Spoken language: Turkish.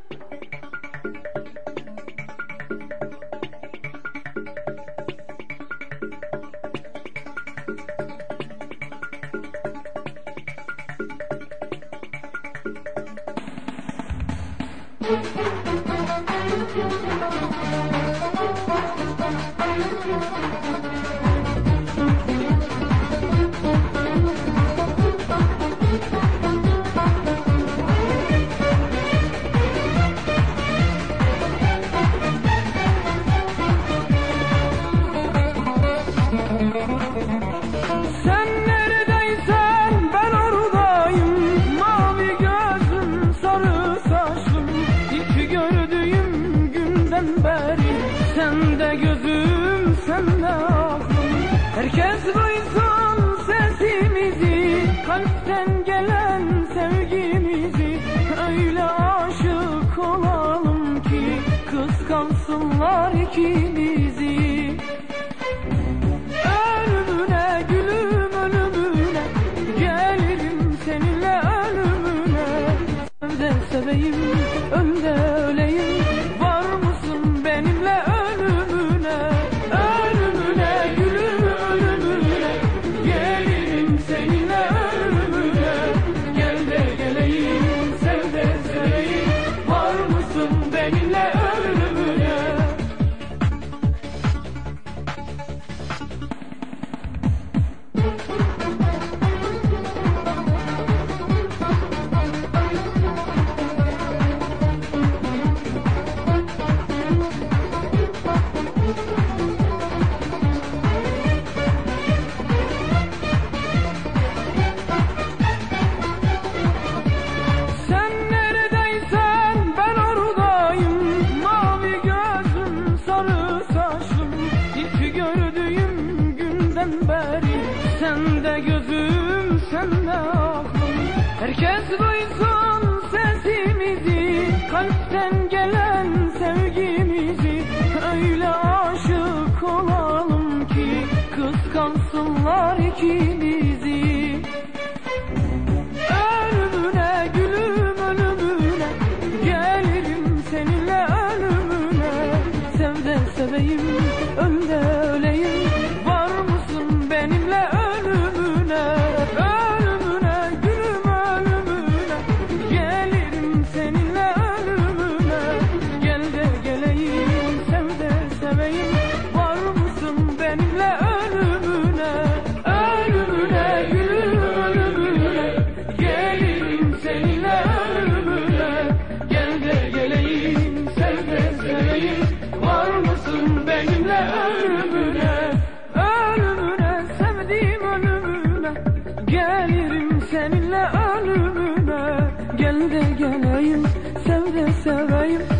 Sen neredeysen ben oradayım. Mavi gözüm, sarı saçlım, ilk gördüğüm günden beri. Sen de gözüm, sen de aklım. Herkes duysun sesimizi, kalpten gelen sevgimizi. Öyle aşık olalım ki kıskansınlar ikimizi. Ölümüne gülüm, ölümüne gelirim seninle ölümüne. Sev de seveyim, öl de öleyim, var mısın benimle ölümüne? Ölümüne gülüm, ölümüne gelirim seninle ölümüne. Gel de geleyim, sev de seveyim, var mısın benimle ölümüne? Sen neredeysen ben oradayım. Mavi gözüm, sarı saçlım, ilk gördüğüm günden beri. Sen de gözüm, sen de aklım. Herkes duysun sesimizi, kalpten gelen sevgimizi. Öyle aşık olalım ki kıskansınlar ikimizi. Ölümüne gülüm, ölümüne gelirim seninle ölümüne. Sev de seveyim, öl de öleyim, var mısın benimle ölümüne? Ölümüne gülüm, ölümüne gelirim seninle ölümüne. Gel de geleyim, sev de seveyim, var mısın benimle ölümüne? Ölümüne gülüm, ölümüne gelirim seninle ölümüne. Gel de geleyim, sev de seveyim, var mısın benimle ölümüne? Ölümüne sevdiğim ölümüne gelirim seninle ölümüne. Gel de geleyim, sev de seveyim,